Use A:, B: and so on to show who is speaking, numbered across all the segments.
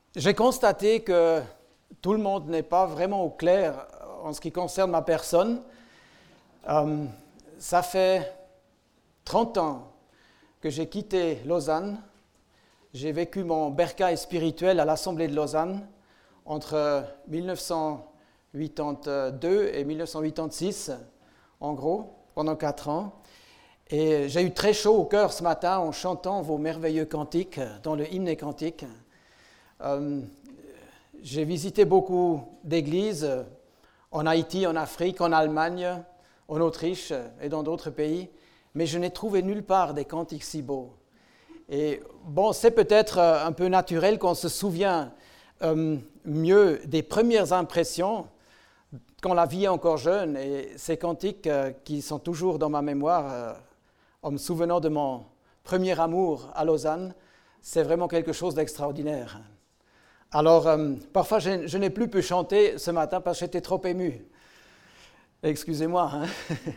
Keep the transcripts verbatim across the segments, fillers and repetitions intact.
A: J'ai constaté que tout le monde n'est pas vraiment au clair en ce qui concerne ma personne. Euh, ça fait trente ans que j'ai quitté Lausanne. J'ai vécu mon bercail spirituel à l'Assemblée de Lausanne entre mille neuf cent quatre-vingt-deux et mille neuf cent quatre-vingt-six, en gros, pendant quatre ans. Et j'ai eu très chaud au cœur ce matin en chantant vos merveilleux cantiques dans le hymne des cantiques. Euh, j'ai visité beaucoup d'églises en Haïti, en Afrique, en Allemagne, en Autriche et dans d'autres pays, mais je n'ai trouvé nulle part des cantiques si beaux. Et bon, c'est peut-être un peu naturel qu'on se souvient euh, mieux des premières impressions quand la vie est encore jeune, et ces cantiques euh, qui sont toujours dans ma mémoire, euh, en me souvenant de mon premier amour à Lausanne, c'est vraiment quelque chose d'extraordinaire. Alors, euh, parfois, je, je n'ai plus pu chanter ce matin parce que j'étais trop ému. Excusez-moi. Hein.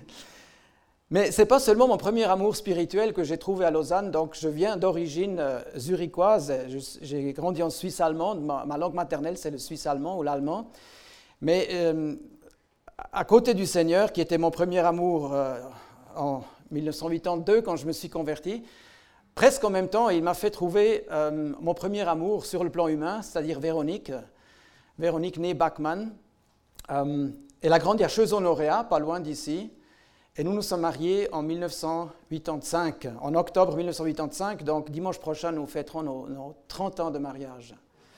A: Mais ce n'est pas seulement mon premier amour spirituel que j'ai trouvé à Lausanne. Donc, je viens d'origine euh, zurichoise. Je, j'ai grandi en Suisse allemande. Ma, ma langue maternelle, c'est le suisse allemand ou l'allemand. Mais euh, à côté du Seigneur, qui était mon premier amour euh, en mille neuf cent quatre-vingt-deux, quand je me suis converti, presque en même temps, il m'a fait trouver euh, mon premier amour sur le plan humain, c'est-à-dire Véronique, Véronique née Bachmann. Euh, elle a grandi à Cheux-Honoréa, pas loin d'ici, et nous nous sommes mariés en mille neuf cent quatre-vingt-cinq, en octobre mille neuf cent quatre-vingt-cinq, donc dimanche prochain, nous fêterons nos, nos trente ans de mariage.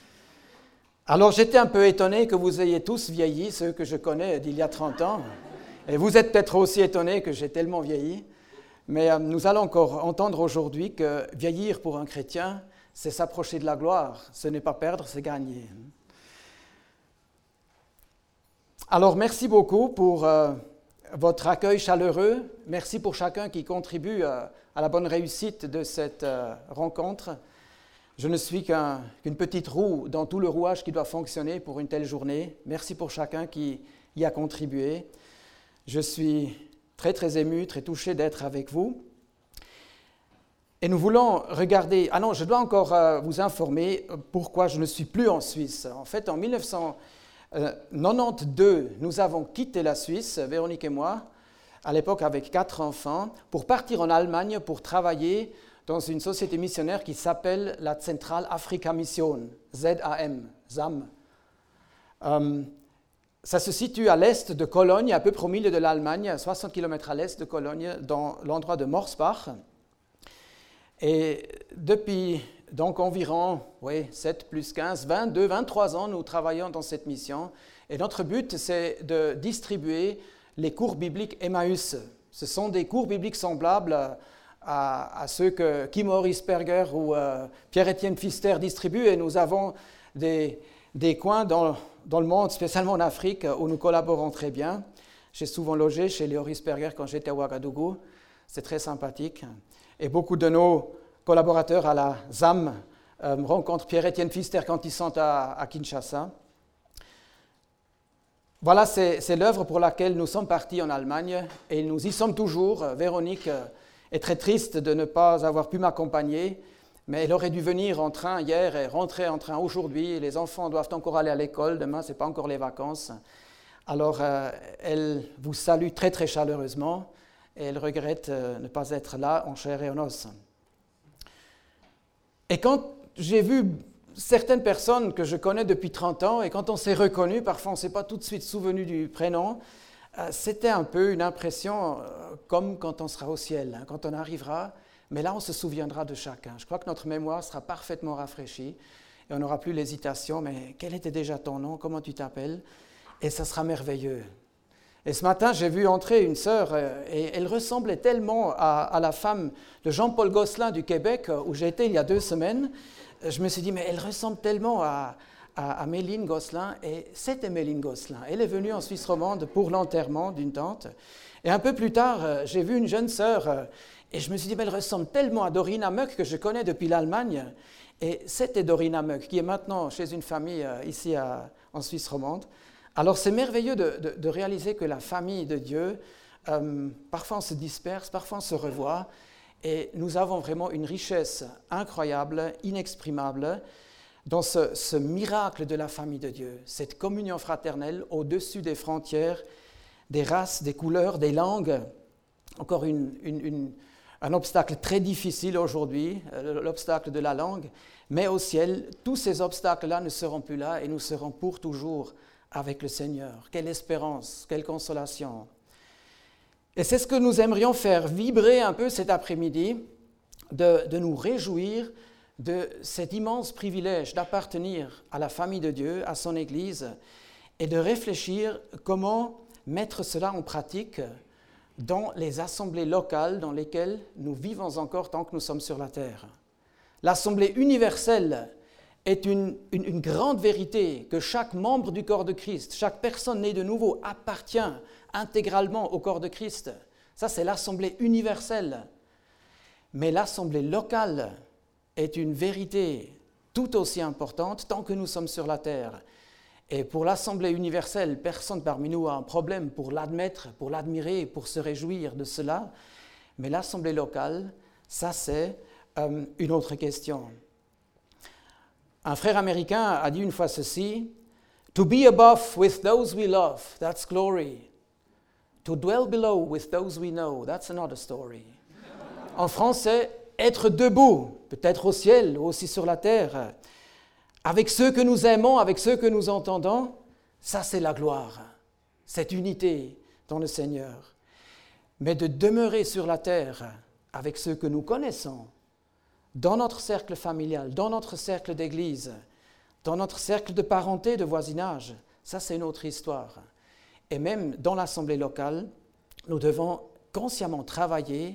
A: Alors j'étais un peu étonné que vous ayez tous vieilli, ceux que je connais d'il y a trente ans, et vous êtes peut-être aussi étonnés que j'ai tellement vieilli. Mais euh, nous allons encore entendre aujourd'hui que vieillir pour un chrétien, c'est s'approcher de la gloire. Ce n'est pas perdre, c'est gagner. Alors, merci beaucoup pour euh, votre accueil chaleureux. Merci pour chacun qui contribue euh, à la bonne réussite de cette euh, rencontre. Je ne suis qu'un, qu'une petite roue dans tout le rouage qui doit fonctionner pour une telle journée. Merci pour chacun qui y a contribué. Je suis très, très ému, très touché d'être avec vous. Et nous voulons regarder... Ah non, je dois encore euh, vous informer pourquoi je ne suis plus en Suisse. En fait, en mille neuf cent quatre-vingt-douze, nous avons quitté la Suisse, Véronique et moi, à l'époque avec quatre enfants, pour partir en Allemagne pour travailler dans une société missionnaire qui s'appelle la Zentrale Afrika Mission, Z A M, Z A M. Euh, Ça se situe à l'est de Cologne, à peu près au milieu de l'Allemagne, à soixante kilomètres à l'est de Cologne, dans l'endroit de Morsbach. Et depuis donc environ oui, sept plus quinze, vingt-deux, vingt-trois ans, nous travaillons dans cette mission. Et notre but, c'est de distribuer les cours bibliques Emmaüs. Ce sont des cours bibliques semblables à, à ceux que Kim Horisberger ou euh, Pierre-Étienne Pfister distribuent. Et nous avons des, des coins dans dans le monde, spécialement en Afrique, où nous collaborons très bien. J'ai souvent logé chez les Horisberger quand j'étais à Ouagadougou. C'est très sympathique. Et beaucoup de nos collaborateurs à la Z A M euh, rencontrent Pierre-Étienne Pfister quand ils sont à, à Kinshasa. Voilà, c'est, c'est l'œuvre pour laquelle nous sommes partis en Allemagne et nous y sommes toujours. Véronique est très triste de ne pas avoir pu m'accompagner. Mais elle aurait dû venir en train hier et rentrer en train aujourd'hui. Les enfants doivent encore aller à l'école. Demain, ce n'est pas encore les vacances. Alors, euh, elle vous salue très, très chaleureusement et elle regrette euh, ne pas être là en chair et en os. Et quand j'ai vu certaines personnes que je connais depuis trente ans et quand on s'est reconnu, parfois on ne s'est pas tout de suite souvenu du prénom, euh, c'était un peu une impression euh, comme quand on sera au ciel, hein, quand on arrivera. Mais là, on se souviendra de chacun. Je crois que notre mémoire sera parfaitement rafraîchie et on n'aura plus l'hésitation. Mais quel était déjà ton nom? Comment tu t'appelles? Et ça sera merveilleux. Et ce matin, j'ai vu entrer une sœur et elle ressemblait tellement à, à la femme de Jean-Paul Gosselin du Québec, où j'ai été il y a deux semaines. Je me suis dit, mais elle ressemble tellement à, à, à Méline Gosselin. Et c'était Méline Gosselin. Elle est venue en Suisse romande pour l'enterrement d'une tante. Et un peu plus tard, j'ai vu une jeune sœur. Et je me suis dit, mais elle ressemble tellement à Dorina Möck que je connais depuis l'Allemagne. Et c'était Dorina Möck, qui est maintenant chez une famille euh, ici à, en Suisse romande. Alors c'est merveilleux de, de, de réaliser que la famille de Dieu, euh, parfois on se disperse, parfois on se revoit. Et nous avons vraiment une richesse incroyable, inexprimable. dans ce, ce miracle de la famille de Dieu, cette communion fraternelle au-dessus des frontières, des races, des couleurs, des langues. Encore une, une, une, un obstacle très difficile aujourd'hui, l'obstacle de la langue, mais au ciel, tous ces obstacles-là ne seront plus là et nous serons pour toujours avec le Seigneur. Quelle espérance, quelle consolation. Et c'est ce que nous aimerions faire vibrer un peu cet après-midi, de, de nous réjouir de cet immense privilège d'appartenir à la famille de Dieu, à son Église, et de réfléchir comment mettre cela en pratique dans les assemblées locales dans lesquelles nous vivons encore tant que nous sommes sur la terre. L'assemblée universelle est une, une, une grande vérité que chaque membre du corps de Christ, chaque personne née de nouveau appartient intégralement au corps de Christ. Ça, c'est l'assemblée universelle. Mais l'assemblée locale est une vérité tout aussi importante tant que nous sommes sur la terre. Et pour l'assemblée universelle, personne parmi nous a un problème pour l'admettre, pour l'admirer, pour se réjouir de cela. Mais l'assemblée locale, ça c'est euh, une autre question. Un frère américain a dit une fois ceci, « To be above with those we love, that's glory. To dwell below with those we know, that's another story. » En français, être debout, peut-être au ciel ou aussi sur la terre, avec ceux que nous aimons, avec ceux que nous entendons, ça c'est la gloire, cette unité dans le Seigneur. Mais de demeurer sur la terre avec ceux que nous connaissons, dans notre cercle familial, dans notre cercle d'église, dans notre cercle de parenté, de voisinage, ça c'est une autre histoire. Et même dans l'assemblée locale, nous devons consciemment travailler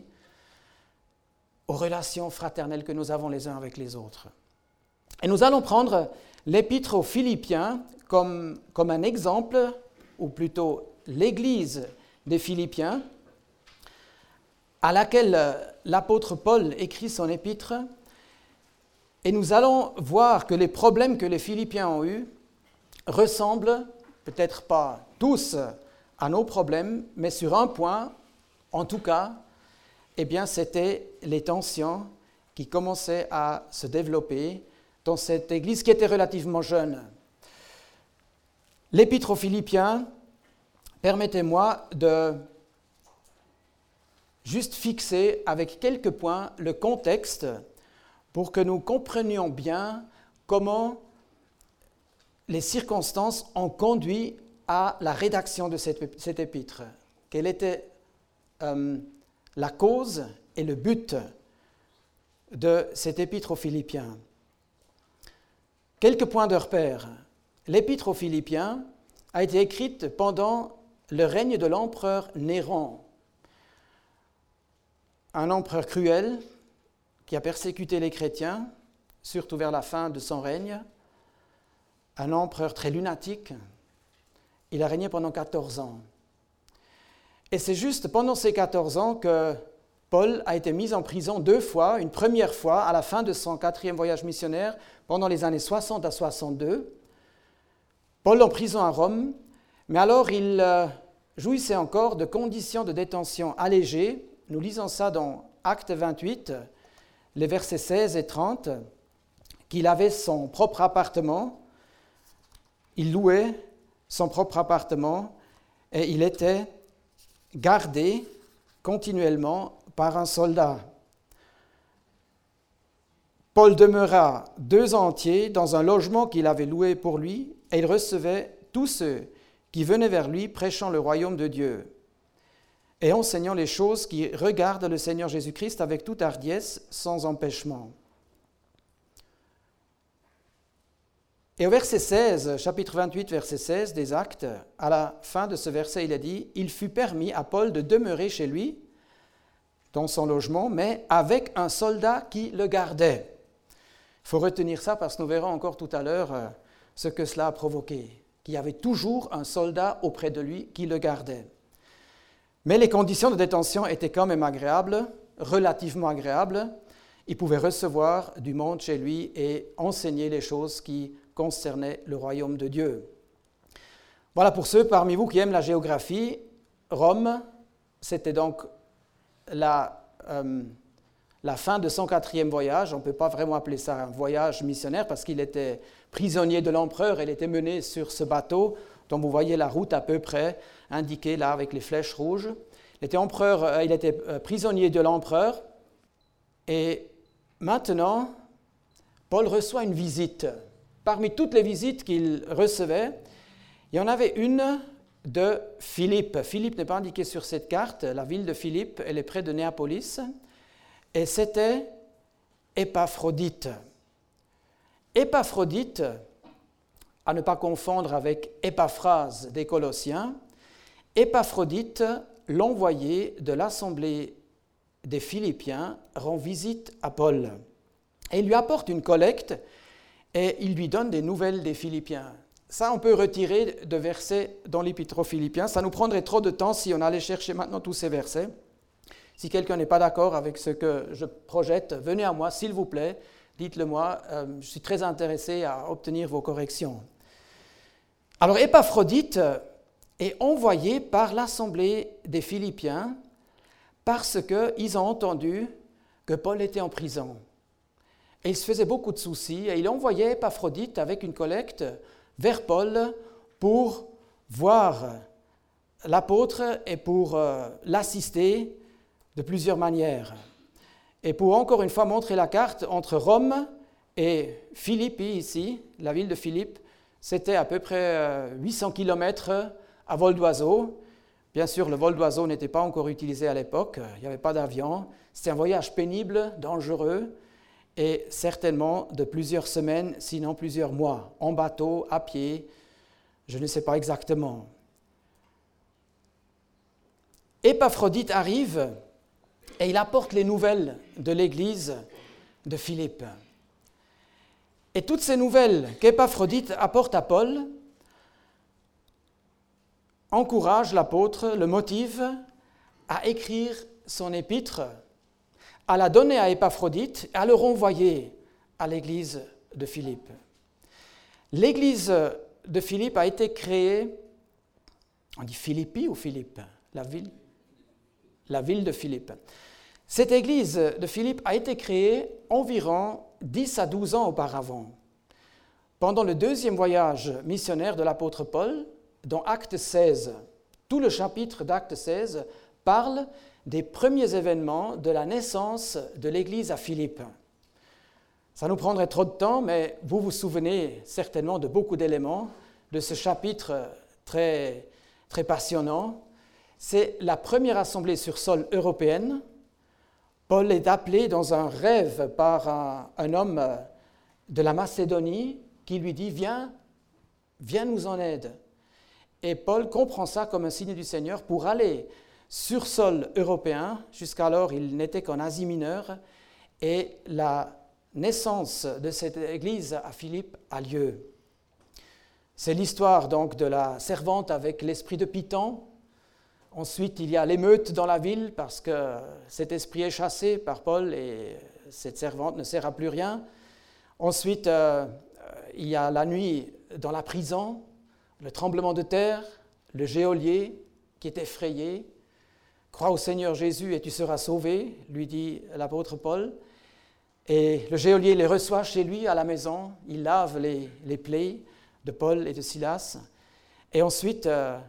A: aux relations fraternelles que nous avons les uns avec les autres. Et nous allons prendre l'épître aux Philippiens comme, comme un exemple, ou plutôt l'Église des Philippiens, à laquelle l'apôtre Paul écrit son épître, et nous allons voir que les problèmes que les Philippiens ont eus ressemblent, peut-être pas tous, à nos problèmes, mais sur un point, en tout cas, eh bien, c'était les tensions qui commençaient à se développer dans cette église qui était relativement jeune. L'épître aux Philippiens, permettez-moi de juste fixer avec quelques points le contexte pour que nous comprenions bien comment les circonstances ont conduit à la rédaction de cette, cette épître. Quelle était euh, la cause et le but de cette épître aux Philippiens. Quelques points de repère. L'épître aux Philippiens a été écrite pendant le règne de l'empereur Néron, un empereur cruel qui a persécuté les chrétiens, surtout vers la fin de son règne, un empereur très lunatique. Il a régné pendant quatorze ans. Et c'est juste pendant ces quatorze ans que Paul a été mis en prison deux fois, une première fois à la fin de son quatrième voyage missionnaire, pendant les années soixante à soixante-deux. Paul en prison à Rome, mais alors il euh, jouissait encore de conditions de détention allégées. Nous lisons ça dans Actes vingt-huit, les versets seize et trente, qu'il avait son propre appartement, il louait son propre appartement et il était gardé continuellement par un soldat. Paul demeura deux ans entiers dans un logement qu'il avait loué pour lui et il recevait tous ceux qui venaient vers lui prêchant le royaume de Dieu et enseignant les choses qui regardent le Seigneur Jésus-Christ avec toute hardiesse, sans empêchement. Et au verset seize, chapitre vingt-huit, verset seize des Actes, à la fin de ce verset, il est dit « Il fut permis à Paul de demeurer chez lui, dans son logement, mais avec un soldat qui le gardait. » Il faut retenir ça parce que nous verrons encore tout à l'heure ce que cela a provoqué, qu'il y avait toujours un soldat auprès de lui qui le gardait. Mais les conditions de détention étaient quand même agréables, relativement agréables. Il pouvait recevoir du monde chez lui et enseigner les choses qui concernaient le royaume de Dieu. Voilà, pour ceux parmi vous qui aiment la géographie, Rome, c'était donc la, euh, la fin de son quatrième voyage. On ne peut pas vraiment appeler ça un voyage missionnaire parce qu'il était prisonnier de l'empereur. Il était mené sur ce bateau dont vous voyez la route à peu près indiquée là avec les flèches rouges. Il était, empereur, euh, il était euh, prisonnier de l'empereur. Et maintenant, Paul reçoit une visite. Parmi toutes les visites qu'il recevait, il y en avait une de Philippe. Philippe n'est pas indiqué sur cette carte. La ville de Philippe, elle est près de Néapolis. Et c'était Épaphrodite. Épaphrodite, à ne pas confondre avec Épaphrase des Colossiens, Épaphrodite, l'envoyé de l'assemblée des Philippiens, rend visite à Paul. Et il lui apporte une collecte et il lui donne des nouvelles des Philippiens. Ça, on peut retirer de versets dans l'Épître aux Philippiens. Ça nous prendrait trop de temps si on allait chercher maintenant tous ces versets. Si quelqu'un n'est pas d'accord avec ce que je projette, venez à moi, s'il vous plaît, dites-le moi. Euh, je suis très intéressé à obtenir vos corrections. Alors, Épaphrodite est envoyé par l'assemblée des Philippiens parce qu'ils ont entendu que Paul était en prison. Et il se faisait beaucoup de soucis et il envoyait Épaphrodite avec une collecte vers Paul pour voir l'apôtre et pour euh, l'assister de plusieurs manières. Et pour encore une fois montrer la carte entre Rome et Philippi ici, la ville de Philippe, c'était à peu près euh, huit cents kilomètres à vol d'oiseau. Bien sûr, le vol d'oiseau n'était pas encore utilisé à l'époque, il n'y avait pas d'avion. C'était un voyage pénible, dangereux, et certainement de plusieurs semaines, sinon plusieurs mois, en bateau, à pied, je ne sais pas exactement. Épaphrodite arrive et il apporte les nouvelles de l'église de Philippe. Et toutes ces nouvelles qu'Épaphrodite apporte à Paul encouragent l'apôtre, le motive à écrire son épître, à la donner à Épaphrodite et à le renvoyer à l'église de Philippe. L'église de Philippe a été créée, on dit Philippi ou Philippe, la ville, la ville de Philippe. Cette église de Philippe a été créée environ dix à douze ans auparavant, pendant le deuxième voyage missionnaire de l'apôtre Paul, dans Acte seize. Tout le chapitre d'Acte seize parle des premiers événements de la naissance de l'église à Philippe. Ça nous prendrait trop de temps, mais vous vous souvenez certainement de beaucoup d'éléments de ce chapitre très, très passionnant. C'est la première assemblée sur sol européenne. Paul est appelé dans un rêve par un, un homme de la Macédonie qui lui dit « Viens, viens nous en aide ». Et Paul comprend ça comme un signe du Seigneur pour aller sur sol européen. Jusqu'alors, il n'était qu'en Asie mineure. Et la naissance de cette église à Philippe a lieu. C'est l'histoire donc de la servante avec l'esprit de Python. Ensuite, il y a l'émeute dans la ville parce que cet esprit est chassé par Paul et cette servante ne sert à plus rien. Ensuite, euh, il y a la nuit dans la prison, le tremblement de terre, le geôlier qui est effrayé. « Crois au Seigneur Jésus et tu seras sauvé », lui dit l'apôtre Paul. Et le geôlier les reçoit chez lui à la maison, il lave les, les plaies de Paul et de Silas. Et ensuite, euh,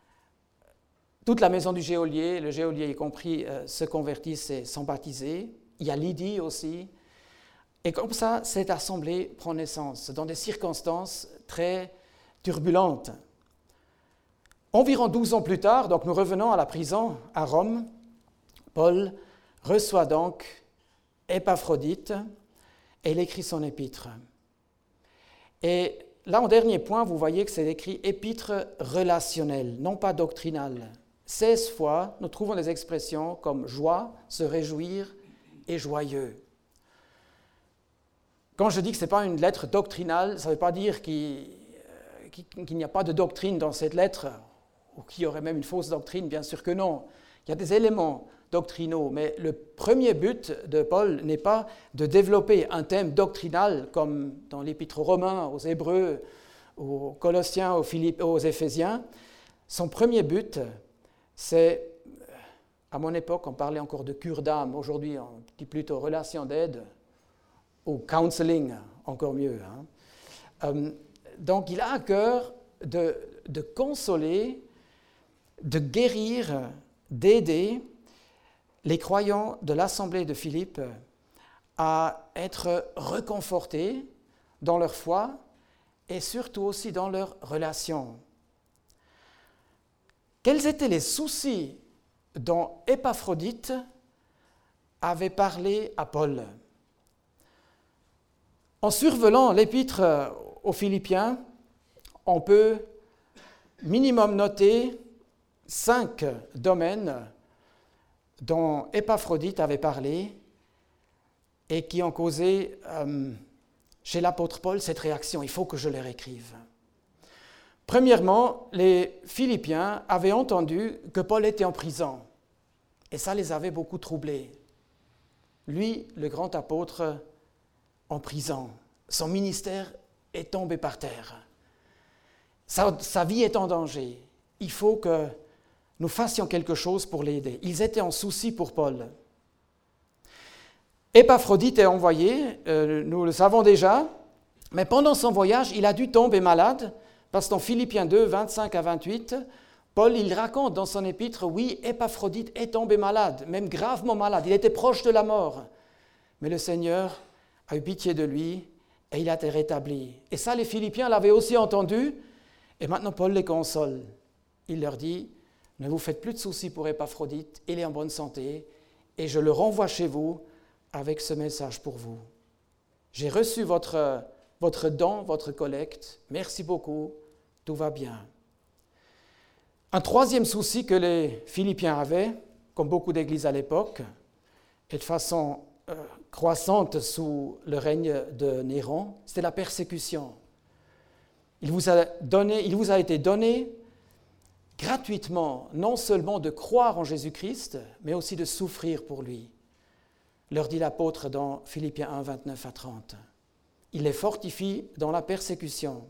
A: toute la maison du geôlier, le geôlier y compris, euh, se convertissent et sont baptisés. Il y a Lydie aussi. Et comme ça, cette assemblée prend naissance dans des circonstances très turbulentes. Environ douze ans plus tard, donc nous revenons à la prison à Rome, Paul reçoit donc Épaphrodite et il écrit son épître. Et là, en dernier point, vous voyez que c'est écrit épître relationnel, non pas doctrinal. seize fois, nous trouvons des expressions comme joie, se réjouir et joyeux. Quand je dis que ce n'est pas une lettre doctrinale, ça ne veut pas dire qu'il, qu'il n'y a pas de doctrine dans cette lettre, ou qu'il y aurait même une fausse doctrine, bien sûr que non. Il y a des éléments doctrinaux, mais le premier but de Paul n'est pas de développer un thème doctrinal comme dans l'Épître aux Romains, aux Hébreux, aux Colossiens, aux, Philippe, aux Éphésiens. Son premier but, c'est À mon époque, on parlait encore de cure d'âme. Aujourd'hui, on dit plutôt relation d'aide ou counseling, encore mieux. Hein. Euh, donc, il a à cœur de, de consoler, de guérir, d'aider les croyants de l'Assemblée de Philippe à être reconfortés dans leur foi et surtout aussi dans leurs relations. Quels étaient les soucis dont Épaphrodite avait parlé à Paul? En survolant l'épître aux Philippiens, on peut minimum noter cinq domaines dont Épaphrodite avait parlé et qui ont causé euh, chez l'apôtre Paul cette réaction. Il faut que je leur écrive. Premièrement, les Philippiens avaient entendu que Paul était en prison et ça les avait beaucoup troublés. Lui, le grand apôtre, en prison. Son ministère est tombé par terre. Sa, sa vie est en danger. Il faut que nous fassions quelque chose pour l'aider. Ils étaient en souci pour Paul. Épaphrodite est envoyé, euh, nous le savons déjà, mais pendant son voyage, il a dû tomber malade, parce que dans Philippiens deux, vingt-cinq à vingt-huit, Paul, il raconte dans son épître, oui, Épaphrodite est tombé malade, même gravement malade, il était proche de la mort. Mais le Seigneur a eu pitié de lui et il a été rétabli. Et ça, les Philippiens l'avaient aussi entendu, et maintenant Paul les console. Il leur dit, ne vous faites plus de soucis pour Épaphrodite, il est en bonne santé, et je le renvoie chez vous avec ce message pour vous. J'ai reçu votre, votre don, votre collecte, merci beaucoup, tout va bien. Un troisième souci que les Philippiens avaient, comme beaucoup d'églises à l'époque, et de façon euh, croissante sous le règne de Néron, c'était la persécution. Il vous a donné, il vous a été donné gratuitement, non seulement de croire en Jésus-Christ, mais aussi de souffrir pour lui, leur dit l'apôtre dans Philippiens un, vingt-neuf à trente. Il les fortifie dans la persécution.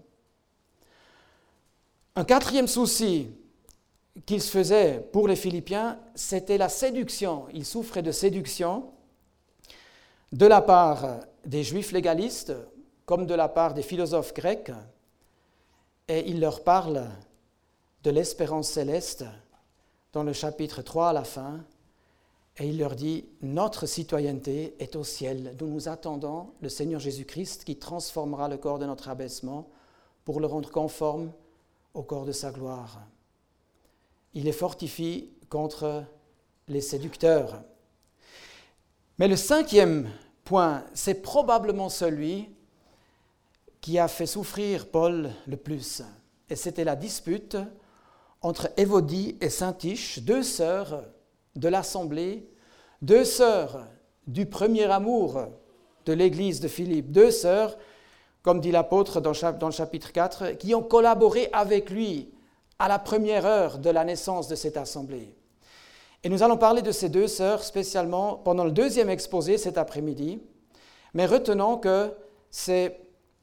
A: Un quatrième souci qu'il se faisait pour les Philippiens, c'était la séduction. Ils souffraient de séduction de la part des Juifs légalistes, comme de la part des philosophes grecs, et il leur parle de l'espérance céleste dans le chapitre trois à la fin, et il leur dit « Notre citoyenneté est au ciel. Nous nous attendons le Seigneur Jésus-Christ qui transformera le corps de notre abaissement pour le rendre conforme au corps de sa gloire. » Il les fortifie contre les séducteurs. Mais le cinquième point, c'est probablement celui qui a fait souffrir Paul le plus. Et c'était la dispute entre Évodie et Syntyche, deux sœurs de l'Assemblée, deux sœurs du premier amour de l'Église de Philippe, deux sœurs, comme dit l'apôtre dans le chapitre quatre, qui ont collaboré avec lui à la première heure de la naissance de cette assemblée. Et nous allons parler de ces deux sœurs spécialement pendant le deuxième exposé cet après-midi, mais retenons que c'est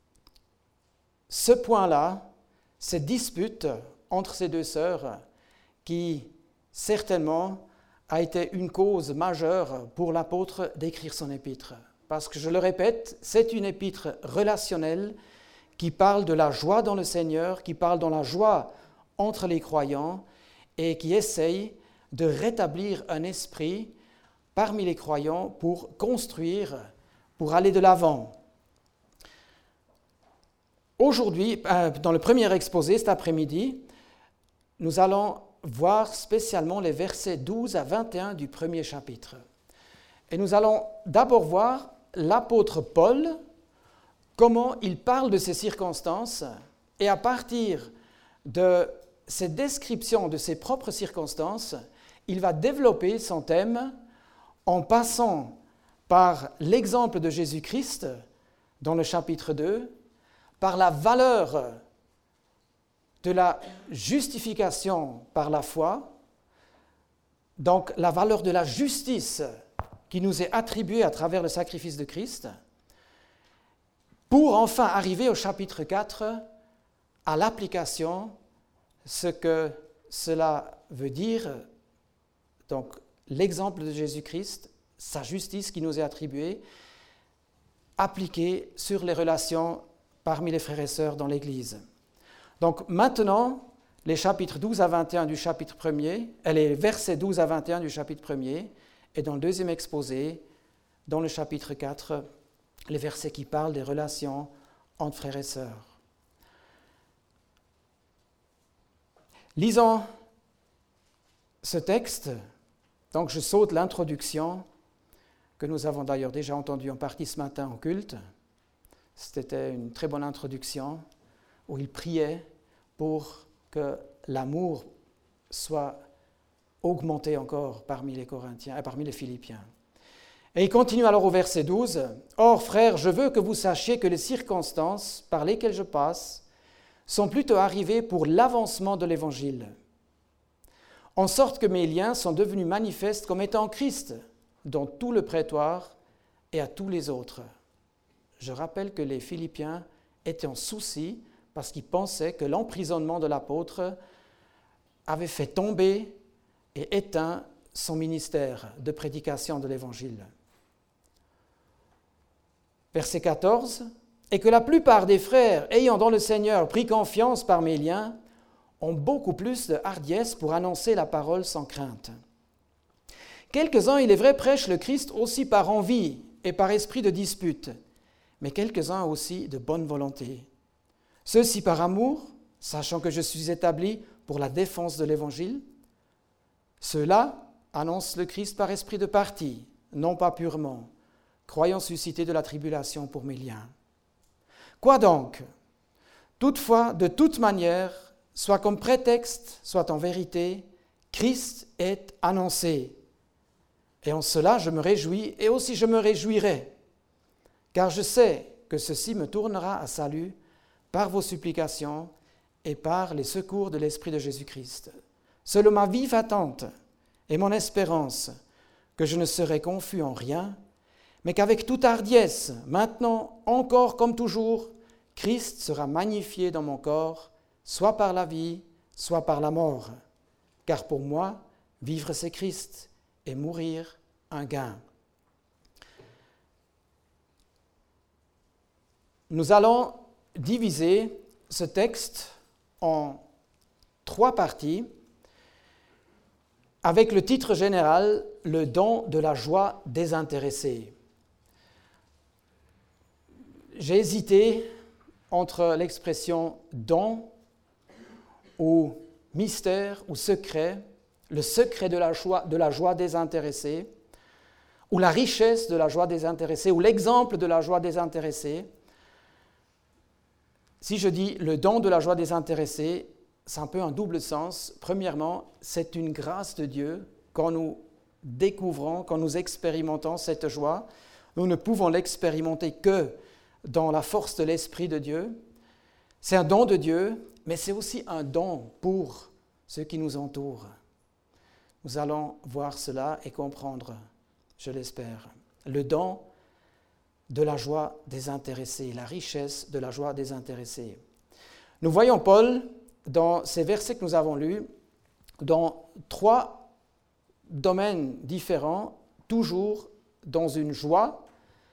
A: ce point-là, cette dispute entre ces deux sœurs, qui certainement a été une cause majeure pour l'apôtre d'écrire son épître. Parce que, je le répète, c'est une épître relationnelle qui parle de la joie dans le Seigneur, qui parle de la joie entre les croyants et qui essaye de rétablir un esprit parmi les croyants pour construire, pour aller de l'avant. Aujourd'hui, dans le premier exposé, cet après-midi, nous allons voir spécialement les versets douze à vingt et un du premier chapitre. Et nous allons d'abord voir l'apôtre Paul, comment il parle de ces circonstances, et à partir de cette description de ses propres circonstances, il va développer son thème en passant par l'exemple de Jésus-Christ dans le chapitre deux, par la valeur de la justification par la foi, donc la valeur de la justice qui nous est attribuée à travers le sacrifice de Christ, pour enfin arriver au chapitre quatre, à l'application, ce que cela veut dire, donc l'exemple de Jésus-Christ, sa justice qui nous est attribuée, appliquée sur les relations parmi les frères et sœurs dans l'Église. Donc maintenant, les chapitres douze à vingt et un du chapitre premier, les versets douze à vingt et un du chapitre premier, et dans le deuxième exposé, dans le chapitre quatre, les versets qui parlent des relations entre frères et sœurs. Lisons ce texte, donc je saute l'introduction, que nous avons d'ailleurs déjà entendue en partie ce matin au culte. C'était une très bonne introduction, où il priait pour que l'amour soit augmenté encore parmi les Corinthiens et parmi les Philippiens. Et il continue alors au verset douze. « Or, frères, je veux que vous sachiez que les circonstances par lesquelles je passe sont plutôt arrivées pour l'avancement de l'Évangile, en sorte que mes liens sont devenus manifestes comme étant en Christ, dans tout le prétoire et à tous les autres. » Je rappelle que les Philippiens étaient en souci parce qu'ils pensaient que l'emprisonnement de l'apôtre avait fait tomber et éteint son ministère de prédication de l'Évangile. Verset quatorze, « Et que la plupart des frères, ayant dans le Seigneur pris confiance par mes liens, ont beaucoup plus de hardiesse pour annoncer la parole sans crainte. Quelques-uns, il est vrai, prêchent le Christ aussi par envie et par esprit de dispute, mais quelques-uns aussi de bonne volonté. Ceux-ci par amour, sachant que je suis établi pour la défense de l'Évangile. Ceux-là annoncent le Christ par esprit de parti, non pas purement, croyant susciter de la tribulation pour mes liens. Quoi donc? Toutefois, de toute manière, soit comme prétexte, soit en vérité, Christ est annoncé. Et en cela, je me réjouis, et aussi je me réjouirai, car je sais que ceci me tournera à salut par vos supplications et par les secours de l'Esprit de Jésus-Christ. Selon ma vive attente et mon espérance, que je ne serai confus en rien, mais qu'avec toute hardiesse, maintenant encore comme toujours, Christ sera magnifié dans mon corps, soit par la vie, soit par la mort. Car pour moi, vivre c'est Christ et mourir un gain. Nous allons diviser ce texte en trois parties avec le titre général « Le don de la joie désintéressée ». J'ai hésité entre l'expression « don » ou « mystère » ou « secret », le secret de la joie, de la joie désintéressée, ou la richesse de la joie désintéressée, ou l'exemple de la joie désintéressée. Si je dis le don de la joie désintéressée, c'est un peu un double sens. Premièrement, c'est une grâce de Dieu quand nous découvrons, quand nous expérimentons cette joie. Nous ne pouvons l'expérimenter que dans la force de l'Esprit de Dieu. C'est un don de Dieu, mais c'est aussi un don pour ceux qui nous entourent. Nous allons voir cela et comprendre, je l'espère, le don de la joie désintéressée, la richesse de la joie désintéressée. Nous voyons Paul, dans ces versets que nous avons lus, dans trois domaines différents, toujours dans une joie,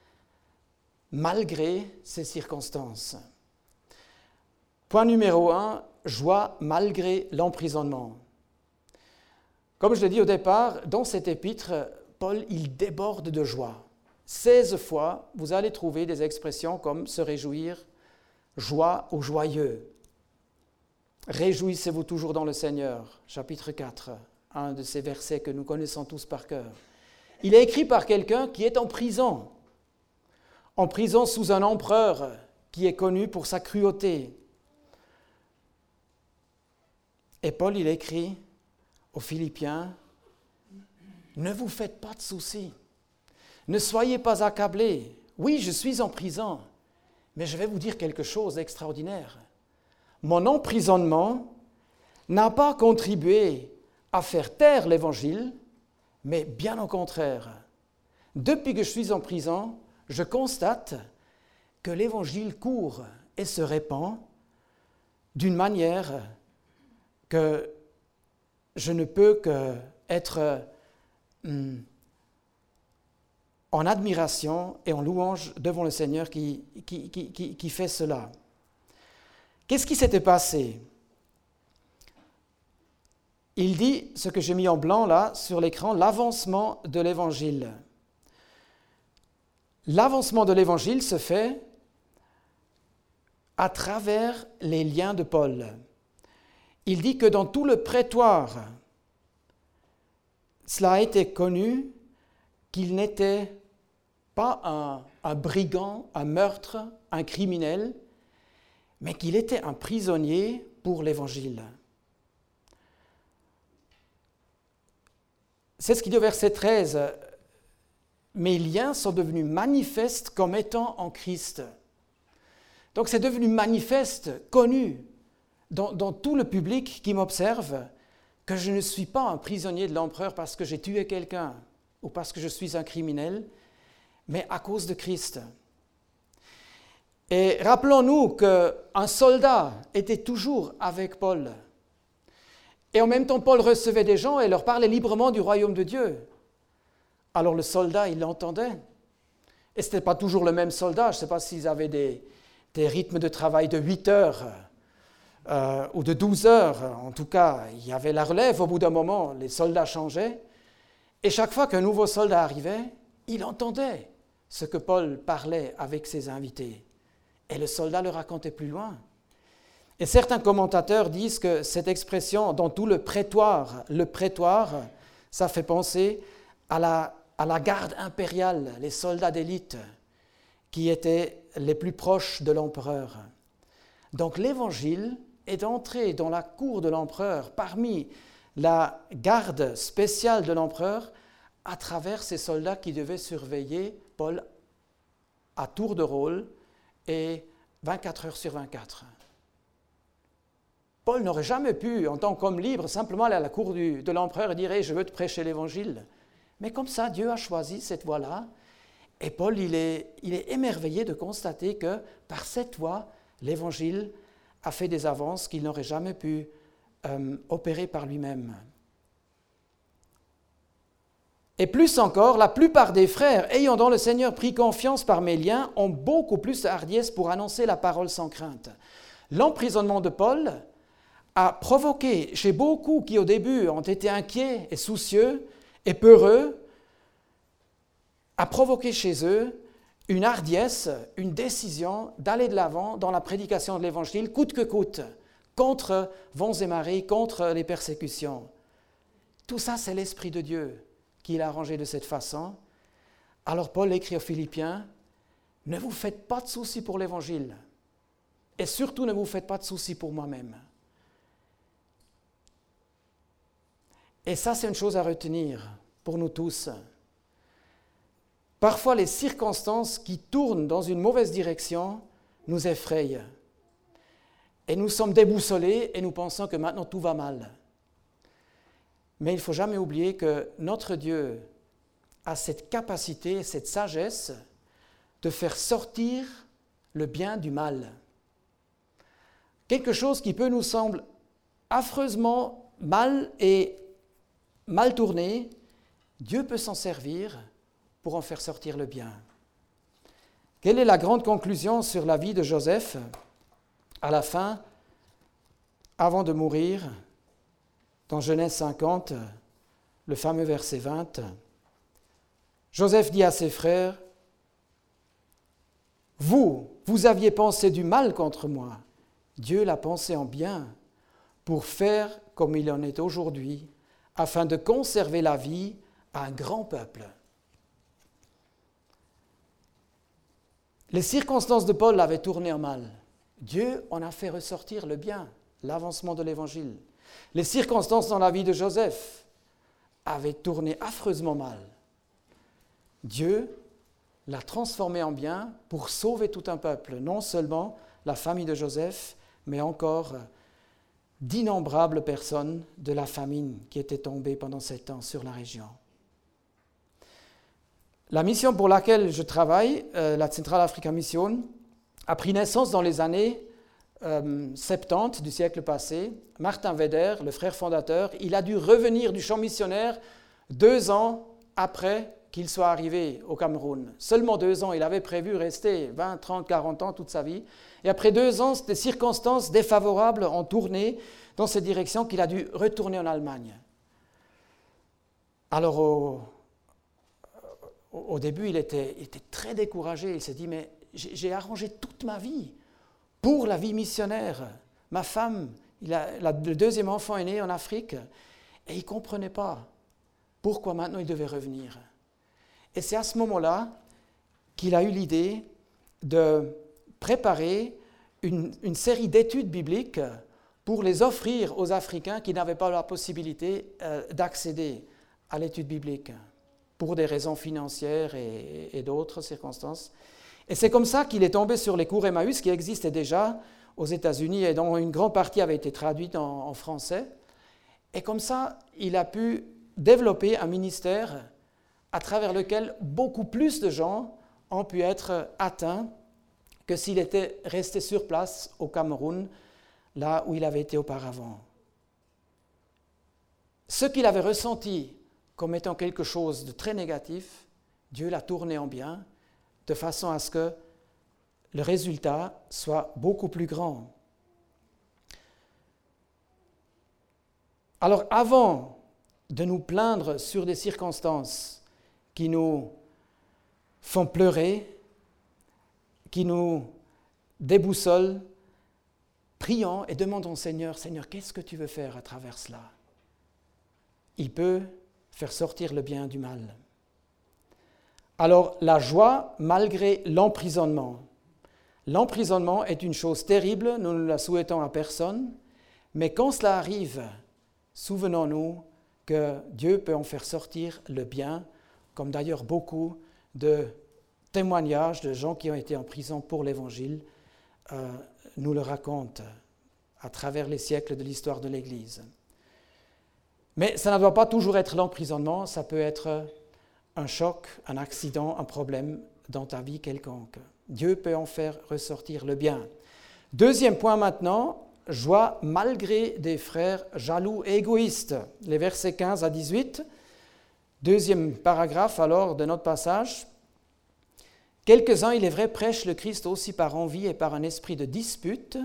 A: malgré ces circonstances. Point numéro un, joie malgré l'emprisonnement. Comme je l'ai dit au départ, dans cet épître, Paul, il déborde de joie. seize fois, vous allez trouver des expressions comme se réjouir, joie ou joyeux. Réjouissez-vous toujours dans le Seigneur, chapitre quatre, un de ces versets que nous connaissons tous par cœur. Il est écrit par quelqu'un qui est en prison, en prison sous un empereur qui est connu pour sa cruauté. Et Paul, il écrit aux Philippiens, « Ne vous faites pas de soucis, ne soyez pas accablés. Oui, je suis en prison, mais je vais vous dire quelque chose d'extraordinaire. Mon emprisonnement n'a pas contribué à faire taire l'Évangile, mais bien au contraire. Depuis que je suis en prison, je constate que l'Évangile court et se répand d'une manière que je ne peux qu'être hum, en admiration et en louange devant le Seigneur qui, qui, qui, qui, qui fait cela. Qu'est-ce qui s'était passé? Il dit, ce que j'ai mis en blanc là sur l'écran, l'avancement de l'Évangile. L'avancement de l'Évangile se fait à travers les liens de Paul. Il dit que dans tout le prétoire, cela a été connu qu'il n'était pas un, un brigand, un meurtre, un criminel, mais qu'il était un prisonnier pour l'Évangile. C'est ce qu'il dit au verset treize. Mes liens sont devenus manifestes comme étant en Christ. Donc c'est devenu manifeste, connu, dans, dans tout le public qui m'observe, que je ne suis pas un prisonnier de l'empereur parce que j'ai tué quelqu'un ou parce que je suis un criminel, mais à cause de Christ. Et rappelons-nous qu'un soldat était toujours avec Paul. Et en même temps, Paul recevait des gens et leur parlait librement du royaume de Dieu. Alors le soldat, il l'entendait. Et ce n'était pas toujours le même soldat. Je ne sais pas s'ils avaient des, des rythmes de travail de huit heures euh, ou de douze heures. En tout cas, il y avait la relève. Au bout d'un moment, les soldats changeaient. Et chaque fois qu'un nouveau soldat arrivait, il entendait ce que Paul parlait avec ses invités. Et le soldat le racontait plus loin. Et certains commentateurs disent que cette expression, dans tout le prétoire, le prétoire, ça fait penser à la, à la garde impériale, les soldats d'élite, qui étaient les plus proches de l'empereur. Donc l'Évangile est entré dans la cour de l'empereur, parmi la garde spéciale de l'empereur, à travers ces soldats qui devaient surveiller Paul à tour de rôle et vingt-quatre heures sur vingt-quatre. Paul n'aurait jamais pu, en tant qu'homme libre, simplement aller à la cour du, de l'empereur et dire hey, « je veux te prêcher l'Évangile ». Mais comme ça, Dieu a choisi cette voie-là. Et Paul, il est, il est émerveillé de constater que par cette voie, l'Évangile a fait des avances qu'il n'aurait jamais pu euh, opérer par lui-même. Et plus encore, la plupart des frères, ayant dans le Seigneur pris confiance par mes liens, ont beaucoup plus de hardiesse pour annoncer la parole sans crainte. L'emprisonnement de Paul a provoqué chez beaucoup qui au début ont été inquiets et soucieux et peureux, a provoqué chez eux une hardiesse, une décision d'aller de l'avant dans la prédication de l'Évangile, coûte que coûte, contre vents et marées, contre les persécutions. Tout ça, c'est l'Esprit de Dieu qui l'a arrangé de cette façon. Alors Paul écrit aux Philippiens, « Ne vous faites pas de soucis pour l'Évangile, et surtout ne vous faites pas de soucis pour moi-même. » Et ça, c'est une chose à retenir pour nous tous. Parfois, les circonstances qui tournent dans une mauvaise direction nous effrayent. Et nous sommes déboussolés et nous pensons que maintenant tout va mal. Mais il ne faut jamais oublier que notre Dieu a cette capacité, cette sagesse de faire sortir le bien du mal. Quelque chose qui peut nous sembler affreusement mal et mal tourné, Dieu peut s'en servir pour en faire sortir le bien. Quelle est la grande conclusion sur la vie de Joseph à la fin, avant de mourir, dans Genèse cinquante, le fameux verset vingt, Joseph dit à ses frères, « Vous, vous aviez pensé du mal contre moi, Dieu l'a pensé en bien, pour faire comme il en est aujourd'hui, afin de conserver la vie à un grand peuple. » Les circonstances de Paul avaient tourné en mal. Dieu en a fait ressortir le bien, l'avancement de l'Évangile. Les circonstances dans la vie de Joseph avaient tourné affreusement mal. Dieu l'a transformé en bien pour sauver tout un peuple, non seulement la famille de Joseph, mais encore d'innombrables personnes de la famine qui étaient tombées pendant sept ans sur la région. La mission pour laquelle je travaille, euh, la Central Africa Mission, a pris naissance dans les années euh, soixante-dix du siècle passé. Martin Weder, le frère fondateur, il a dû revenir du champ missionnaire deux ans après qu'il soit arrivé au Cameroun. Seulement deux ans, il avait prévu rester vingt, trente, quarante ans toute sa vie. Et après deux ans, des circonstances défavorables ont tourné dans cette direction qu'il a dû retourner en Allemagne. Alors au, au début, il était, il était très découragé. Il s'est dit, mais j'ai, j'ai arrangé toute ma vie pour la vie missionnaire. Ma femme, il a, la, le deuxième enfant est né en Afrique et il ne comprenait pas pourquoi maintenant il devait revenir. Et c'est à ce moment-là qu'il a eu l'idée de préparer une, une série d'études bibliques pour les offrir aux Africains qui n'avaient pas la possibilité euh, d'accéder à l'étude biblique, pour des raisons financières et, et d'autres circonstances. Et c'est comme ça qu'il est tombé sur les cours Emmaüs qui existaient déjà aux États-Unis et dont une grande partie avait été traduite en, en français. Et comme ça, il a pu développer un ministère à travers lequel beaucoup plus de gens ont pu être atteints que s'il était resté sur place au Cameroun, là où il avait été auparavant. Ce qu'il avait ressenti comme étant quelque chose de très négatif, Dieu l'a tourné en bien, de façon à ce que le résultat soit beaucoup plus grand. Alors, avant de nous plaindre sur des circonstances qui nous font pleurer, qui nous déboussolent, prions et demandons au Seigneur, Seigneur, qu'est-ce que tu veux faire à travers cela? Il peut faire sortir le bien du mal. Alors, la joie malgré l'emprisonnement. L'emprisonnement est une chose terrible, nous ne la souhaitons à personne, mais quand cela arrive, souvenons-nous que Dieu peut en faire sortir le bien, comme d'ailleurs beaucoup de témoignages de gens qui ont été en prison pour l'Évangile euh, nous le racontent à travers les siècles de l'histoire de l'Église. Mais ça ne doit pas toujours être l'emprisonnement, ça peut être un choc, un accident, un problème dans ta vie quelconque. Dieu peut en faire ressortir le bien. Deuxième point maintenant, joie malgré des frères jaloux et égoïstes. Les versets quinze à dix-huit, deuxième paragraphe alors de notre passage. Quelques-uns, il est vrai, prêchent le Christ aussi par envie et par un esprit de dispute.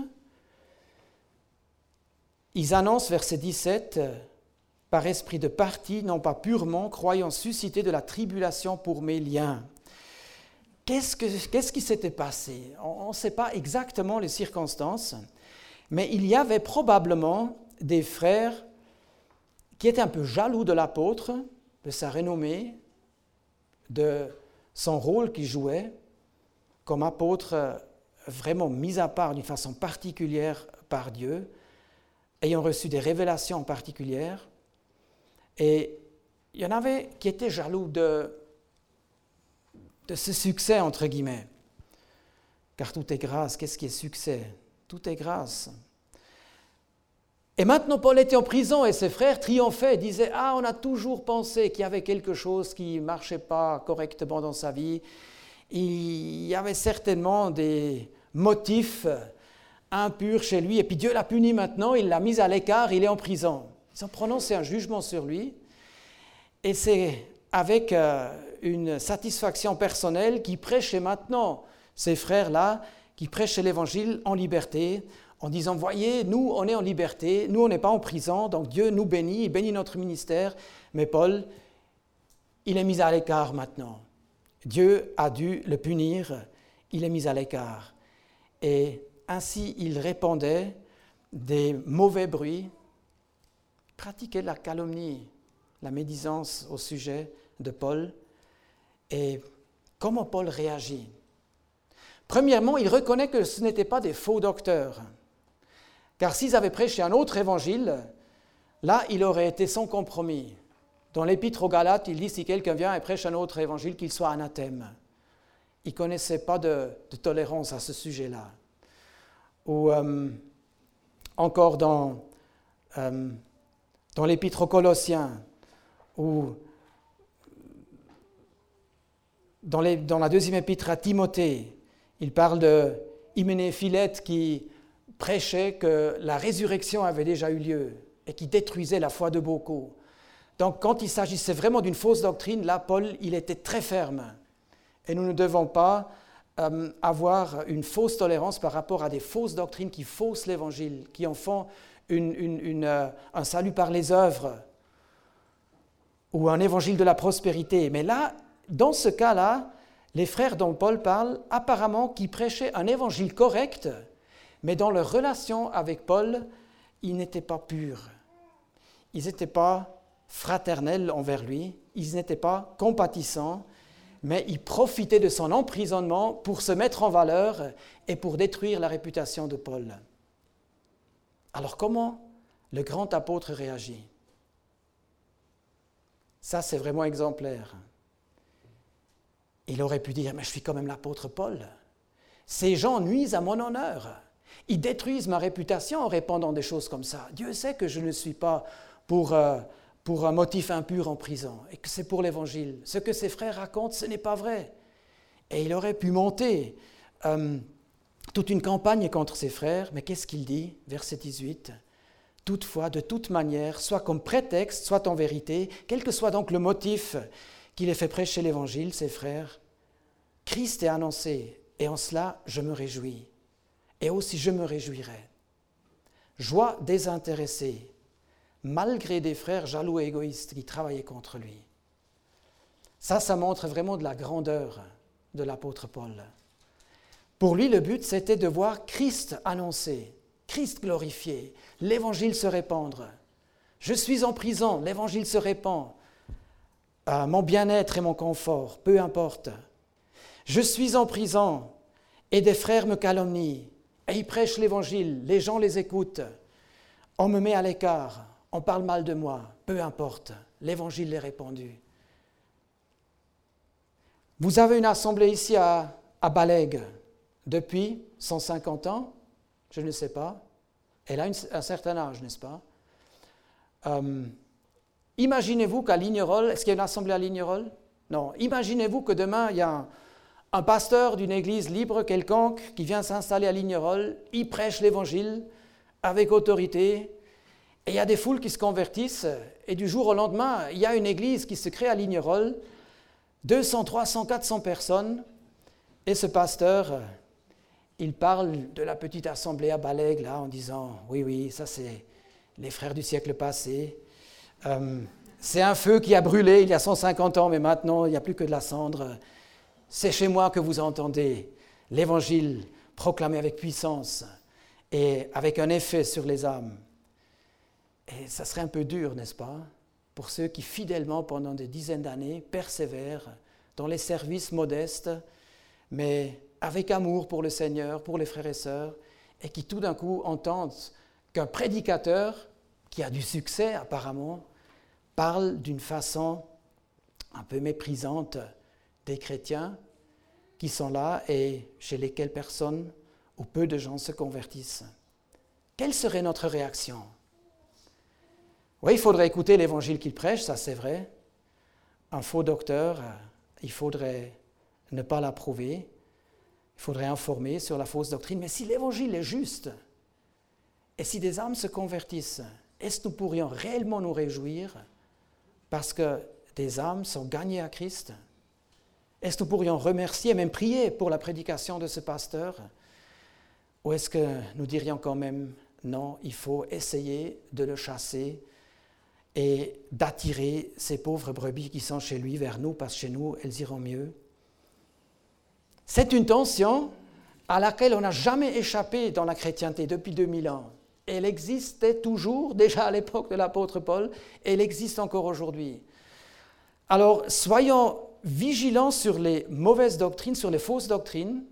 A: Ils annoncent, verset dix-sept, par esprit de parti, non pas purement, croyant susciter de la tribulation pour mes liens. Qu'est-ce, que, qu'est-ce qui s'était passé? On ne sait pas exactement les circonstances, mais il y avait probablement des frères qui étaient un peu jaloux de l'apôtre, de sa renommée, de son rôle qu'il jouait comme apôtre vraiment mis à part d'une façon particulière par Dieu, ayant reçu des révélations particulières. Et il y en avait qui étaient jaloux de, de ce succès, entre guillemets. Car tout est grâce. Qu'est-ce qui est succès? Tout est grâce. Et maintenant, Paul était en prison et ses frères triomphaient et disaient « Ah, on a toujours pensé qu'il y avait quelque chose qui ne marchait pas correctement dans sa vie. Il y avait certainement des motifs impurs chez lui. Et puis Dieu l'a puni maintenant, il l'a mis à l'écart, il est en prison. » Ils ont prononcé un jugement sur lui. Et c'est avec euh, une satisfaction personnelle qu'ils prêchaient maintenant, ces frères-là, qui prêchaient l'Évangile en liberté, en disant, voyez, nous, on est en liberté, nous, on n'est pas en prison, donc Dieu nous bénit, il bénit notre ministère, mais Paul, il est mis à l'écart maintenant. Dieu a dû le punir, il est mis à l'écart. Et ainsi, il répandait des mauvais bruits, pratiquait la calomnie, la médisance au sujet de Paul. Et comment Paul réagit? Premièrement, il reconnaît que ce n'étaient pas des faux docteurs. Car s'ils avaient prêché un autre évangile, là, il aurait été sans compromis. Dans l'Épître aux Galates, il dit, si quelqu'un vient et prêche un autre évangile, qu'il soit anathème. Il ne connaissait pas de, de tolérance à ce sujet-là. Ou euh, encore dans, euh, dans l'Épître aux Colossiens, ou dans, les, dans la deuxième épître à Timothée, il parle de Hyménée et Philette qui prêchait que la résurrection avait déjà eu lieu et qui détruisait la foi de beaucoup. Donc quand il s'agissait vraiment d'une fausse doctrine, là, Paul, il était très ferme. Et nous ne devons pas euh, avoir une fausse tolérance par rapport à des fausses doctrines qui faussent l'Évangile, qui en font une, une, une, euh, un salut par les œuvres ou un évangile de la prospérité. Mais là, dans ce cas-là, les frères dont Paul parle, apparemment, qui prêchaient un évangile correct, mais dans leur relation avec Paul, ils n'étaient pas purs. Ils n'étaient pas fraternels envers lui, ils n'étaient pas compatissants, mais ils profitaient de son emprisonnement pour se mettre en valeur et pour détruire la réputation de Paul. Alors comment le grand apôtre réagit? Ça, c'est vraiment exemplaire. Il aurait pu dire, mais je suis quand même l'apôtre Paul. Ces gens nuisent à mon honneur. Ils détruisent ma réputation en répandant des choses comme ça. Dieu sait que je ne suis pas pour, euh, pour un motif impur en prison et que c'est pour l'Évangile. Ce que ses frères racontent, ce n'est pas vrai. Et il aurait pu monter euh, toute une campagne contre ses frères, mais qu'est-ce qu'il dit? Verset dix-huit. Toutefois, de toute manière, soit comme prétexte, soit en vérité, quel que soit donc le motif qui les fait prêcher l'Évangile, ses frères, Christ est annoncé, et en cela je me réjouis, et aussi je me réjouirai. Joie désintéressée, malgré des frères jaloux et égoïstes qui travaillaient contre lui. Ça, ça montre vraiment de la grandeur de l'apôtre Paul. Pour lui, le but, c'était de voir Christ annoncé, Christ glorifié, l'Évangile se répandre. Je suis en prison, l'Évangile se répand. Euh, mon bien-être et mon confort, peu importe. Je suis en prison et des frères me calomnient et ils prêchent l'Évangile, les gens les écoutent. On me met à l'écart, on parle mal de moi, peu importe, l'Évangile est répandu. Vous avez une assemblée ici à, à Balègue depuis cent cinquante ans, je ne sais pas. Elle a une, un certain âge, n'est-ce pas? euh, Imaginez-vous qu'à Lignerolles, est-ce qu'il y a une assemblée à Lignerolles? Non. Imaginez-vous que demain, il y a un, un pasteur d'une église libre quelconque qui vient s'installer à Lignerolles, il prêche l'Évangile avec autorité, et il y a des foules qui se convertissent, et du jour au lendemain, il y a une église qui se crée à Lignerolles, deux cents, trois cents, quatre cents personnes, et ce pasteur, il parle de la petite assemblée à Balègue, là, en disant, oui, oui, ça c'est les frères du siècle passé, euh, c'est un feu qui a brûlé il y a cent cinquante ans, mais maintenant, il n'y a plus que de la cendre. C'est chez moi que vous entendez l'Évangile proclamé avec puissance et avec un effet sur les âmes. Et ça serait un peu dur, n'est-ce pas, pour ceux qui fidèlement, pendant des dizaines d'années, persévèrent dans les services modestes, mais avec amour pour le Seigneur, pour les frères et sœurs, et qui tout d'un coup entendent qu'un prédicateur, qui a du succès apparemment, parle d'une façon un peu méprisante des chrétiens qui sont là et chez lesquels personne ou peu de gens se convertissent. Quelle serait notre réaction? Oui, il faudrait écouter l'évangile qu'il prêche, ça c'est vrai. Un faux docteur, il faudrait ne pas l'approuver. Il faudrait informer sur la fausse doctrine. Mais si l'évangile est juste, et si des âmes se convertissent, est-ce que nous pourrions réellement nous réjouir parce que des âmes sont gagnées à Christ? Est-ce que nous pourrions remercier, même prier pour la prédication de ce pasteur? Ou est-ce que nous dirions quand même, non, il faut essayer de le chasser et d'attirer ces pauvres brebis qui sont chez lui vers nous, parce que chez nous, elles iront mieux? C'est une tension à laquelle on n'a jamais échappé dans la chrétienté depuis deux mille ans. Elle existait toujours, déjà à l'époque de l'apôtre Paul, et elle existe encore aujourd'hui. Alors, soyons vigilants sur les mauvaises doctrines, sur les fausses doctrines.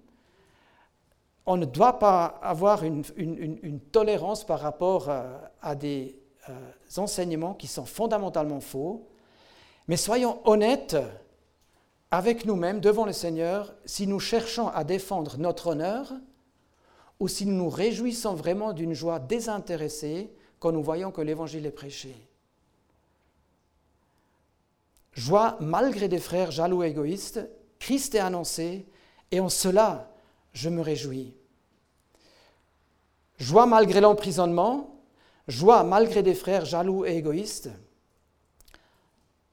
A: On ne doit pas avoir une, une, une tolérance par rapport à des euh, enseignements qui sont fondamentalement faux, mais soyons honnêtes avec nous-mêmes devant le Seigneur si nous cherchons à défendre notre honneur ou si nous nous réjouissons vraiment d'une joie désintéressée quand nous voyons que l'Évangile est prêché. Joie malgré des frères jaloux et égoïstes, Christ est annoncé et en cela je me réjouis. Joie malgré l'emprisonnement, joie malgré des frères jaloux et égoïstes.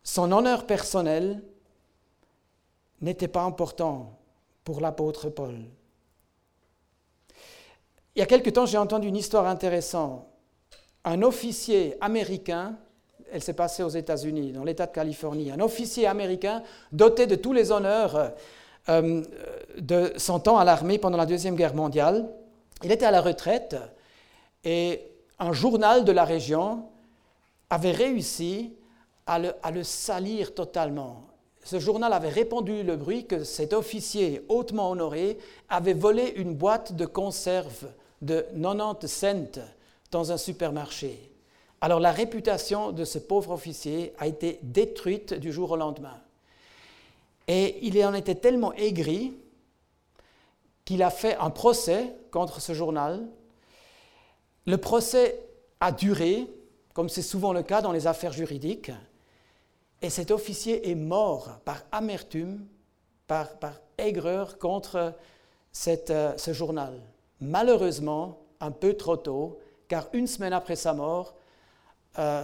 A: son honneur personnel n'était pas important pour l'apôtre Paul. Il y a quelque temps, j'ai entendu une histoire intéressante. Un officier américain, elle s'est passée aux États-Unis, dans l'État de Californie, un officier américain doté de tous les honneurs euh, de son temps à l'armée pendant la Deuxième Guerre mondiale. Il était à la retraite et un journal de la région avait réussi à le, à le salir totalement. Ce journal avait répandu le bruit que cet officier hautement honoré avait volé une boîte de conserve de quatre-vingt-dix cents dans un supermarché. Alors la réputation de ce pauvre officier a été détruite du jour au lendemain. Et il en était tellement aigri qu'il a fait un procès contre ce journal. Le procès a duré, comme c'est souvent le cas dans les affaires juridiques, et cet officier est mort par amertume, par, par aigreur contre cette, euh, ce journal. Malheureusement, un peu trop tôt, car une semaine après sa mort, euh,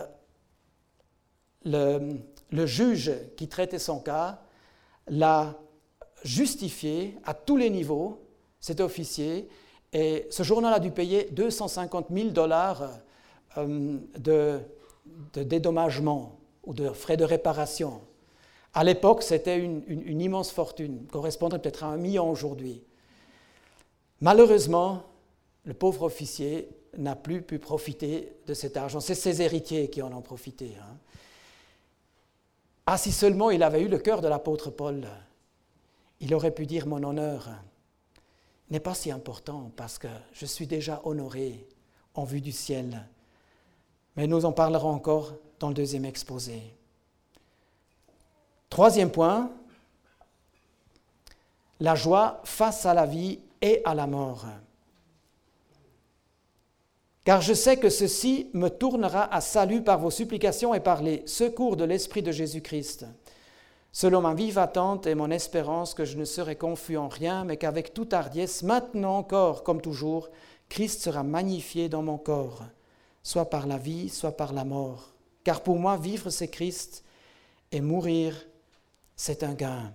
A: le, le juge qui traitait son cas l'a justifié à tous les niveaux, cet officier, et ce journal a dû payer deux cent cinquante mille dollars euh, de, de dédommagement ou de frais de réparation. À l'époque, c'était une, une, une immense fortune, correspondrait peut-être à un million aujourd'hui. Malheureusement, le pauvre officier n'a plus pu profiter de cet argent. C'est ses héritiers qui en ont profité. Hein. Ah, si seulement il avait eu le cœur de l'apôtre Paul, il aurait pu dire « Mon honneur n'est pas si important parce que je suis déjà honoré en vue du ciel. » Mais nous en parlerons encore dans le deuxième exposé. Troisième point, la joie face à la vie et à la mort. Car je sais que ceci me tournera à salut par vos supplications et par les secours de l'Esprit de Jésus-Christ, selon ma vive attente et mon espérance que je ne serai confus en rien, mais qu'avec toute hardiesse, maintenant encore, comme toujours, Christ sera magnifié dans mon corps, soit par la vie, soit par la mort. Car pour moi, vivre, c'est Christ, et mourir, c'est un gain.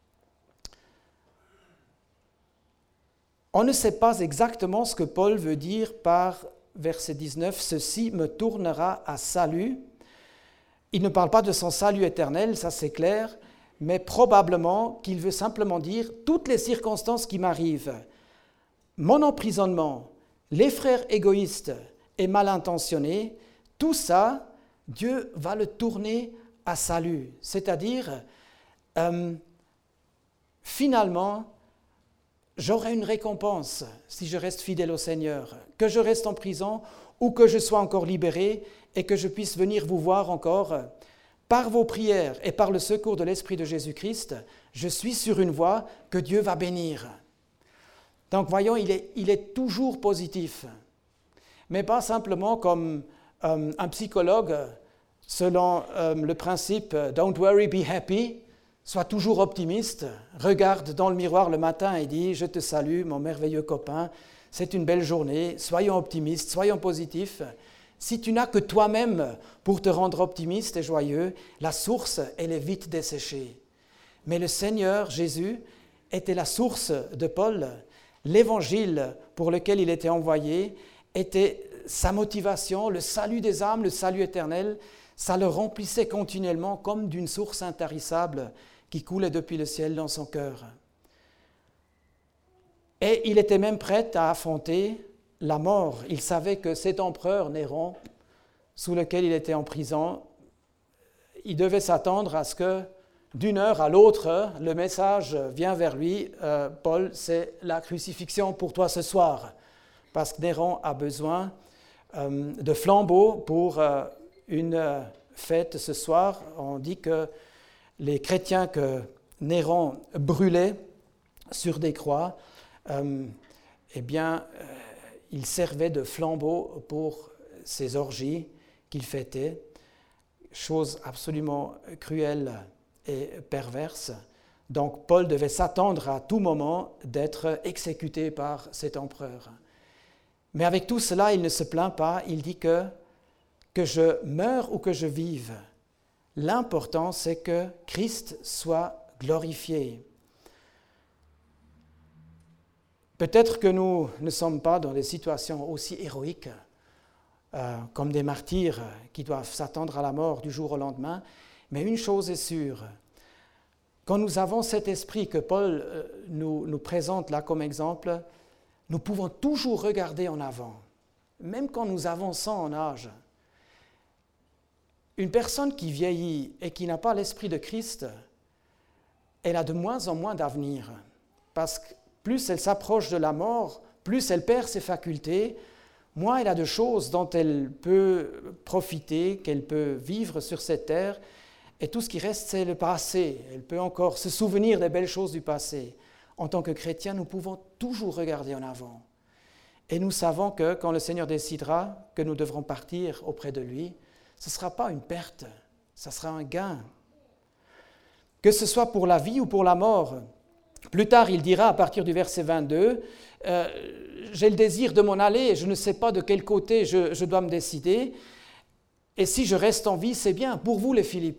A: On ne sait pas exactement ce que Paul veut dire par verset dix-neuf, « Ceci me tournera à salut ». Il ne parle pas de son salut éternel, ça c'est clair, mais probablement qu'il veut simplement dire « toutes les circonstances qui m'arrivent, mon emprisonnement, les frères égoïstes et mal intentionnés, tout ça, Dieu va le tourner à salut. » C'est-à-dire, euh, finalement, j'aurai une récompense si je reste fidèle au Seigneur, que je reste en prison ou que je sois encore libéré et que je puisse venir vous voir encore. Par vos prières et par le secours de l'Esprit de Jésus-Christ, je suis sur une voie que Dieu va bénir. Donc voyons, il est, il est toujours positif, mais pas simplement comme euh, un psychologue selon euh, le principe « Don't worry, be happy ». Sois toujours optimiste, regarde dans le miroir le matin et dis « Je te salue, mon merveilleux copain, c'est une belle journée, soyons optimistes, soyons positifs. » Si tu n'as que toi-même pour te rendre optimiste et joyeux, la source, elle est vite desséchée. Mais le Seigneur Jésus était la source de Paul. L'évangile pour lequel il était envoyé était sa motivation, le salut des âmes, le salut éternel. Ça le remplissait continuellement comme d'une source intarissable qui coulait depuis le ciel dans son cœur. Et il était même prêt à affronter la mort. Il savait que cet empereur Néron, sous lequel il était en prison, il devait s'attendre à ce que d'une heure à l'autre, le message vient vers lui, euh, « Paul, c'est la crucifixion pour toi ce soir », parce que Néron a besoin euh, de flambeaux pour euh, une euh, fête ce soir. On dit que les chrétiens que Néron brûlait sur des croix, euh, eh bien, euh, ils servaient de flambeaux pour ces orgies qu'il fêtait, chose absolument cruelle et perverse. Donc Paul devait s'attendre à tout moment d'être exécuté par cet empereur. Mais avec tout cela, il ne se plaint pas, il dit que, que je meure ou que je vive, L'important, c'est que Christ soit glorifié. Peut-être que nous ne sommes pas dans des situations aussi héroïques euh, comme des martyrs qui doivent s'attendre à la mort du jour au lendemain, mais une chose est sûre, quand nous avons cet esprit que Paul euh, nous, nous présente là comme exemple, nous pouvons toujours regarder en avant, même quand nous avançons en âge. Une personne qui vieillit et qui n'a pas l'esprit de Christ, elle a de moins en moins d'avenir, parce que plus elle s'approche de la mort, plus elle perd ses facultés, moins elle a de choses dont elle peut profiter, qu'elle peut vivre sur cette terre, et tout ce qui reste, c'est le passé. Elle peut encore se souvenir des belles choses du passé. En tant que chrétiens, nous pouvons toujours regarder en avant. Et nous savons que quand le Seigneur décidera que nous devrons partir auprès de lui, ce ne sera pas une perte, ce sera un gain. Que ce soit pour la vie ou pour la mort. Plus tard, il dira à partir du verset vingt-deux, euh, « J'ai le désir de m'en aller, je ne sais pas de quel côté je, je dois me décider. Et si je reste en vie, c'est bien pour vous les Philippiens. »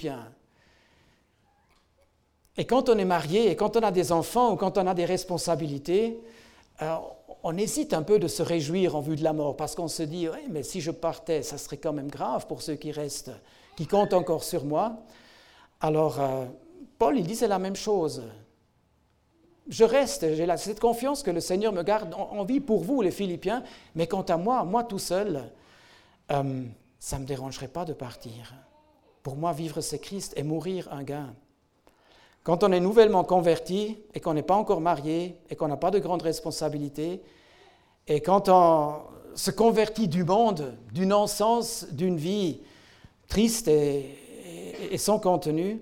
A: Et quand on est marié, et quand on a des enfants, ou quand on a des responsabilités, euh, on hésite un peu de se réjouir en vue de la mort, parce qu'on se dit, oui, mais si je partais, ça serait quand même grave pour ceux qui restent, qui comptent encore sur moi. Alors, euh, Paul, il disait la même chose. Je reste, j'ai cette confiance que le Seigneur me garde en vie pour vous, les Philippiens, mais quant à moi, moi tout seul, euh, ça ne me dérangerait pas de partir. Pour moi, vivre c'est Christ et mourir un gain. Quand on est nouvellement converti et qu'on n'est pas encore marié et qu'on n'a pas de grandes responsabilités, et quand on se convertit du monde, du non-sens, d'une vie triste et, et, et sans contenu,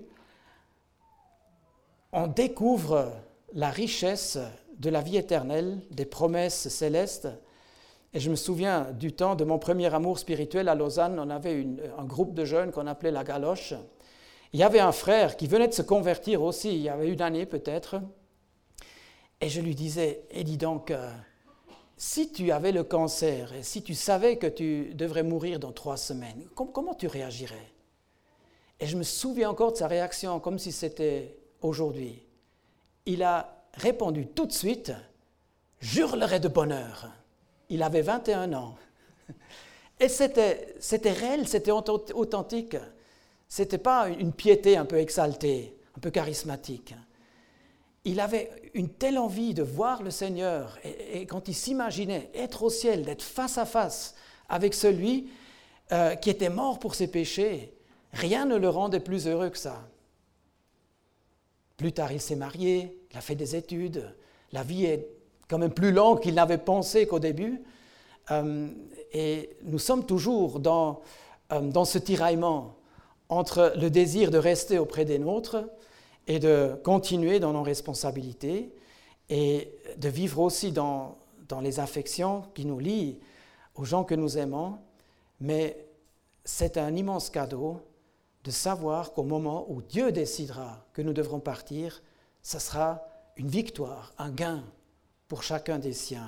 A: on découvre la richesse de la vie éternelle, des promesses célestes. Et je me souviens du temps de mon premier amour spirituel à Lausanne, on avait une, un groupe de jeunes qu'on appelait la Galoche. Il y avait un frère qui venait de se convertir aussi, il y avait une année peut-être, et je lui disais, eh dis donc, euh, si tu avais le cancer et si tu savais que tu devrais mourir dans trois semaines, com- comment tu réagirais? Et je me souviens encore de sa réaction comme si c'était aujourd'hui. Il a répondu tout de suite, « J'hurlerais de bonheur ». Il avait vingt et un ans. Et c'était, c'était réel, c'était authentique. Ce n'était pas une piété un peu exaltée, un peu charismatique. Il avait une telle envie de voir le Seigneur, et, et quand il s'imaginait être au ciel, d'être face à face avec celui euh, qui était mort pour ses péchés, rien ne le rendait plus heureux que ça. Plus tard, il s'est marié, il a fait des études, la vie est quand même plus longue qu'il n'avait pensé qu'au début, euh, et nous sommes toujours dans, euh, dans ce tiraillement entre le désir de rester auprès des nôtres et de continuer dans nos responsabilités et de vivre aussi dans, dans les affections qui nous lient aux gens que nous aimons, mais c'est un immense cadeau de savoir qu'au moment où Dieu décidera que nous devrons partir, ce sera une victoire, un gain pour chacun des siens.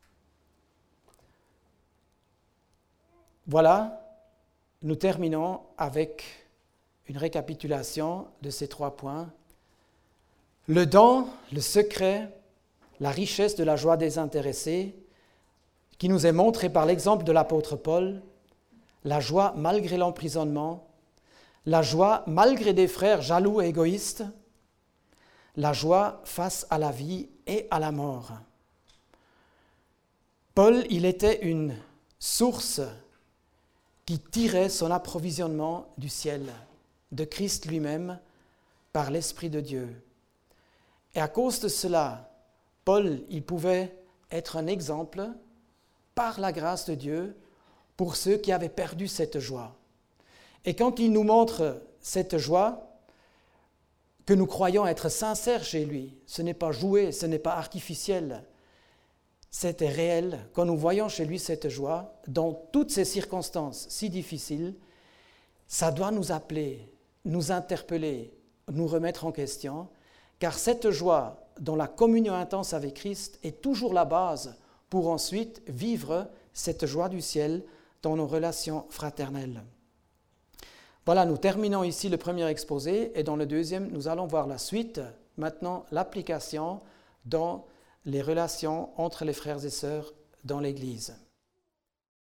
A: Voilà, nous terminons avec une récapitulation de ces trois points. Le don, le secret, la richesse de la joie désintéressée, qui nous est montrée par l'exemple de l'apôtre Paul, la joie malgré l'emprisonnement, la joie malgré des frères jaloux et égoïstes, la joie face à la vie et à la mort. Paul, il était une source qui tirait son approvisionnement du ciel, de Christ lui-même, par l'Esprit de Dieu. Et à cause de cela, Paul, il pouvait être un exemple, par la grâce de Dieu, pour ceux qui avaient perdu cette joie. Et quand il nous montre cette joie, que nous croyons être sincère chez lui, ce n'est pas joué, ce n'est pas artificiel, c'était réel. Quand nous voyons chez lui cette joie, dans toutes ces circonstances si difficiles, ça doit nous appeler, nous interpeller, nous remettre en question, car cette joie dans la communion intense avec Christ est toujours la base pour ensuite vivre cette joie du ciel dans nos relations fraternelles. Voilà, nous terminons ici le premier exposé et dans le deuxième, nous allons voir la suite, maintenant l'application dans les relations entre les frères et sœurs dans l'Église.